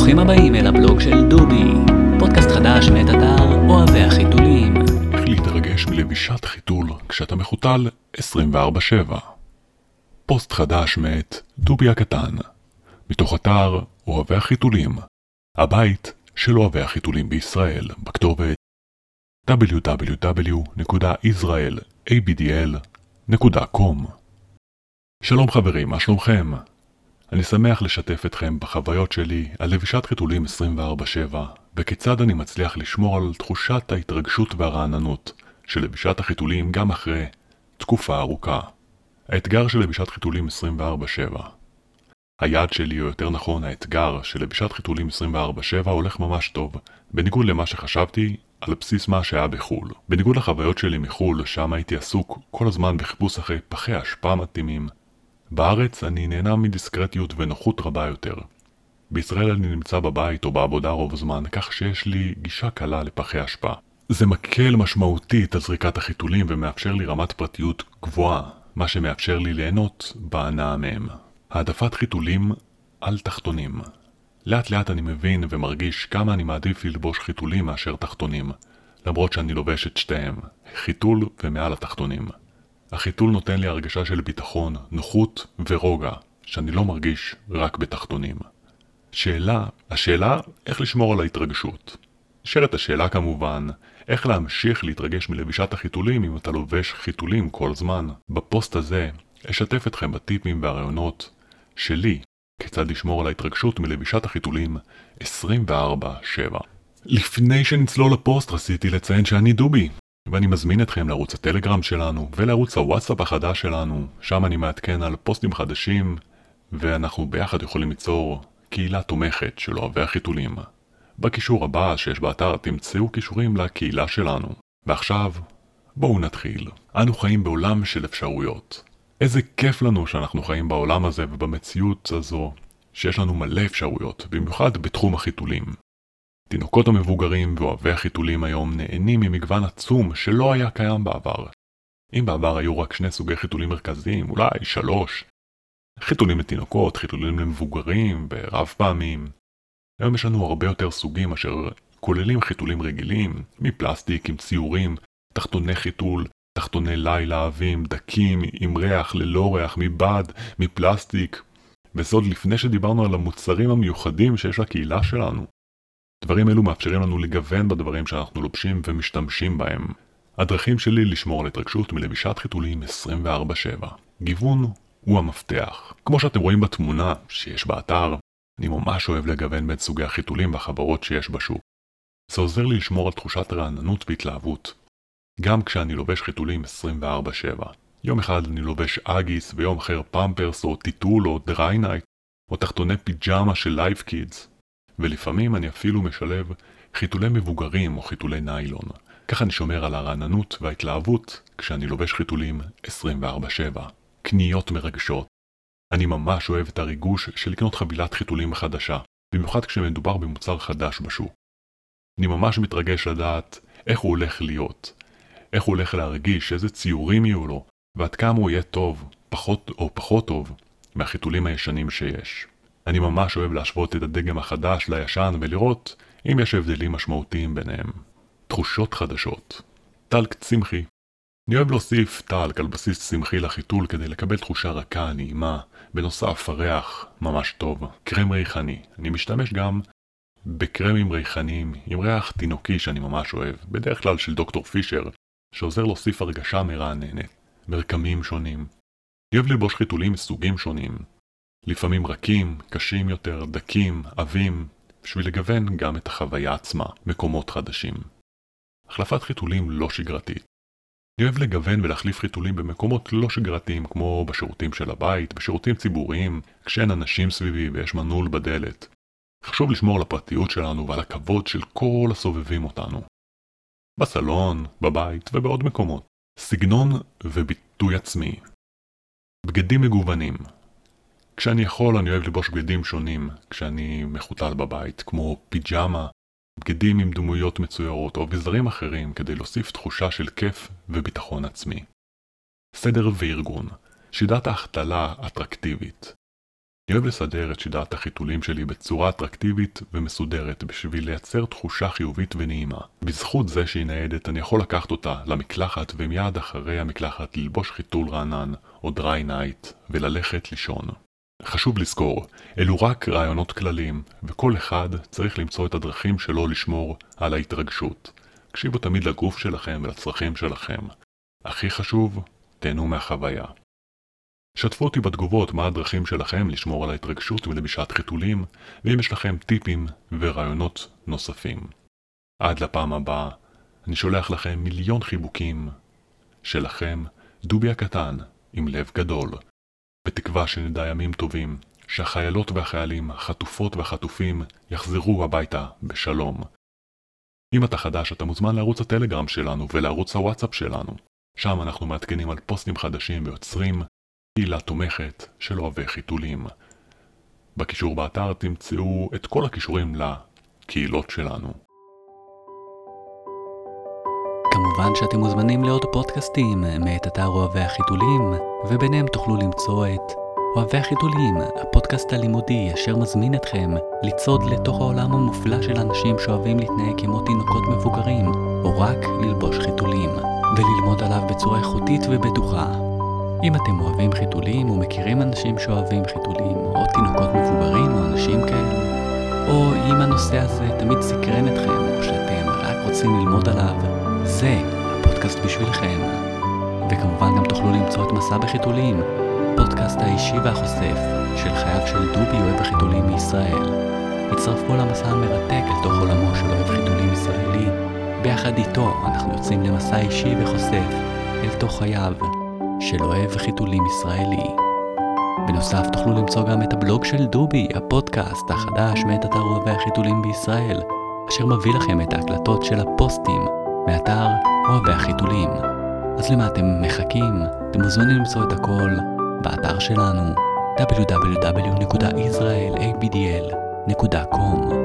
ברוכים הבאים אל הבלוג של דובי, פודקאסט חדש מאת אתר אוהבי החיתולים. איך להתרגש מלבישת חיתול כשאתה מחותל 24/7. פוסט חדש מאת דובי הקטן, מתוך אתר אוהבי החיתולים, הבית של אוהבי החיתולים בישראל, בכתובת www.israelabdl.com. שלום חברים, מה שלומכם? אני שמח לשתף אתכם בחוויות שלי על לבישת חיתולים 24/7 וכיצד אני מצליח לשמור על תחושת ההתרגשות והרעננות של לבישת החיתולים גם אחרי תקופה ארוכה. האתגר של לבישת חיתולים 24/7. היעד שלי, או יותר נכון האתגר של לבישת חיתולים 24/7 הולך ממש טוב, בניגוד למה שחשבתי על בסיס מה שהיה בחול. בניגוד לחוויות שלי מחול, שם הייתי עסוק כל הזמן בחיפוש אחרי פחי אשפה מתאימים. בארץ אני נהנה מדיסקרטיות ונוחות רבה יותר. בישראל אני נמצא בבית או בעבודה רוב הזמן, כך שיש לי גישה קלה לפחי אשפה. זה מקל משמעותית על זריקת החיתולים ומאפשר לי רמת פרטיות גבוהה, מה שמאפשר לי ליהנות בהנאה מהם. העדפת חיתולים על תחתונים. לאט לאט אני מבין ומרגיש כמה אני מעדיף ללבוש חיתולים מאשר תחתונים, למרות שאני לובש את שתיהם, חיתול ומעל התחתונים. החיתול נותן לי הרגשה של ביטחון, נוחות ורוגע, שאני לא מרגיש רק בתחתונים. השאלה איך לשמור על ההתרגשות. נשארת השאלה כמובן, איך להמשיך להתרגש מלבישת החיתולים אם אתה לובש חיתולים כל זמן. בפוסט הזה אשתף אתכם בטיפים והרעיונות שלי, כיצד לשמור על ההתרגשות מלבישת החיתולים 24/7. לפני שנצלול לפוסט רציתי לציין שאני דובי, ואני מזמין אתכם לערוץ הטלגרם שלנו ולערוץ הוואטסאפ החדש שלנו. שם אני מעדכן על פוסטים חדשים, ואנחנו ביחד יכולים ליצור קהילה תומכת של אוהבי החיתולים. בקישור הבא שיש באתר תמצאו קישורים לקהילה שלנו. ועכשיו, בואו נתחיל. אנו חיים בעולם של אפשרויות. איזה כיף לנו שאנחנו חיים בעולם הזה ובמציאות הזו שיש לנו מלא אפשרויות, במיוחד בתחום החיתולים. תינוקות המבוגרים ואוהבי החיתולים היום נהנים ממגוון עצום שלא היה קיים בעבר. אם בעבר היו רק 2 סוגי חיתולים מרכזיים, אולי 3, חיתולים לתינוקות, חיתולים למבוגרים ורב פעמים. היום יש לנו הרבה יותר סוגים אשר כוללים חיתולים רגילים, מפלסטיק עם ציורים, תחתוני חיתול, תחתוני לילה עבים, דקים, עם ריח, ללא ריח, מבד, מפלסטיק. וזאת לפני שדיברנו על המוצרים המיוחדים שיש לקהילה שלנו. דברים אלו מאפשרים לנו לגוון בדברים שאנחנו לובשים ומשתמשים בהם. הדרכים שלי לשמור על התרגשות מלבישת חיתולים 24/7. גיוון הוא המפתח. כמו שאתם רואים בתמונה שיש באתר, אני ממש אוהב לגוון בין סוגי החיתולים והחברות שיש בשוק. זה עוזר לי לשמור על תחושת רעננות והתלהבות. גם כשאני לובש חיתולים 24/7. יום אחד אני לובש אגיס ויום אחר פמפרס או טיטול או דריינייט או תחתוני פיג'מה של לייב קידס. ולפעמים אני אפילו משלב חיתולי מבוגרים או חיתולי ניילון. ככה אני שומר על הרעננות וההתלהבות כשאני לובש חיתולים 24/7. קניות מרגשות. אני ממש אוהב את הריגוש של לקנות חבילת חיתולים חדשה, במיוחד כשמדובר במוצר חדש בשוק. אני ממש מתרגש לדעת איך הוא הולך להיות, איך הוא הולך להרגיש, איזה ציורים יהיו לו, ועד כמה הוא יהיה טוב, פחות טוב, מהחיתולים הישנים שיש. אני ממש אוהב להשוות את הדגם החדש לישן ולראות אם יש הבדלים משמעותיים ביניהם. תחושות חדשות. טלק צמחי. אני אוהב להוסיף טלק על בסיס צמחי לחיתול כדי לקבל תחושה רכה, נעימה, בנוסף הריח ממש טוב. קרם ריחני. אני משתמש גם בקרמים ריחניים עם ריח תינוקי שאני ממש אוהב, בדרך כלל של דוקטור פישר, שעוזר להוסיף הרגשה מרעננת. מרקמים שונים. אני אוהב ללבוש חיתולים מסוגים שונים. לפעמים רכים, קשים יותר, דקים, עבים, בשביל לגוון גם את החוויה עצמה, מקומות חדשים. החלפת חיתולים לא שגרתית. אני אוהב לגוון ולהחליף חיתולים במקומות לא שגרתיים, כמו בשירותים של הבית, בשירותים ציבוריים, כשאין אנשים סביבי ויש מנעול בדלת. חשוב לשמור על הפרטיות שלנו ועל הכבוד של כל הסובבים אותנו. בסלון, בבית ובעוד מקומות. סגנון וביטוי עצמי. בגדים מגוונים. כשאני יכול אני אוהב לבוש בגדים שונים כשאני מחותל בבית, כמו פיג'מה, בגדים עם דמויות מצוירות או אביזרים אחרים כדי להוסיף תחושה של כיף וביטחון עצמי. סדר וארגון. שיטת ההחתלה אטרקטיבית. אני אוהב לסדר את שיטת החיתולים שלי בצורה אטרקטיבית ומסודרת בשביל לייצר תחושה חיובית ונעימה. בזכות זה שהיא ניידת אני יכול לקחת אותה למקלחת ומיד אחרי המקלחת ללבוש חיתול רענן או דריי נייט וללכת לישון. חשוב לזכור, אלו רק רעיונות כלליים וכל אחד צריך למצוא את הדרכים שלו לשמור על ההתרגשות. הקשיבו תמיד לגוף שלכם ולצרכים שלכם. הכי חשוב, תהנו מהחוויה. שתפו אותי בתגובות מה הדרכים שלכם לשמור על ההתרגשות ולבישת חיתולים, ואם יש לכם טיפים ורעיונות נוספים. עד לפעם הבאה, אני שולח לכם מיליון חיבוקים שלכם, דובי הקטן עם לב גדול, בתקווה שנדע ימים טובים, שהחיילות והחיילים, החטופות והחטופים יחזרו הביתה בשלום. אם אתה חדש, אתה מוזמן לערוץ הטלגרם שלנו ולערוץ הוואטסאפ שלנו. שם אנחנו מעדכנים על פוסטים חדשים ויוצרים קהילה תומכת של אוהבי חיתולים. בקישור באתר תמצאו את כל הקישורים לקהילות שלנו. כמובן שאתם מוזמנים לעוד פודקאסטים מאת אתר אוהבי החיתולים, וביניהם תוכלו למצוא את אוהבי החיתולים, הפודקאסט הלימודי אשר מזמין אתכם לצעוד לתוך העולם המופלא של אנשים שאוהבים להתנהג כמו תינוקות מבוגרים, או רק ללבוש חיתולים, וללמוד עליו בצורה איכותית ובטוחה. אם אתם אוהבים חיתולים או מכירים אנשים שאוהבים חיתולים, או תינוקות מבוגרים או אנשים כאלו, או אם הנושא הזה תמיד סקרן אתכם, או שאתם רק רוצים ללמוד עליו, זה הפודקאסט בשבילכם. וכמובן גם תוכלו למצוא את מסע בחיתולים, פודקאסט האישי והחושף של חייו של דובי אוהב החיתולים מישראל. הצטרפו למסע המרתק אל תוך עולמו של אוהב חיתולים ישראלי. ביחד איתו אנחנו יוצאים למסע אישי וחושף אל תוך חייו של אוהב חיתולים ישראלי. בנוסף תוכלו למצוא גם את הבלוג של דובי, הפודקאסט החדש מאת אתר אוהבי החיתולים בישראל, אשר מביא לכם את ההקלטות של הפוסטים מאתר אוהבי החיתולים. אז למה אתם מחכים? אתם מוזמנים למצוא את הכל באתר שלנו www.israelabdl.com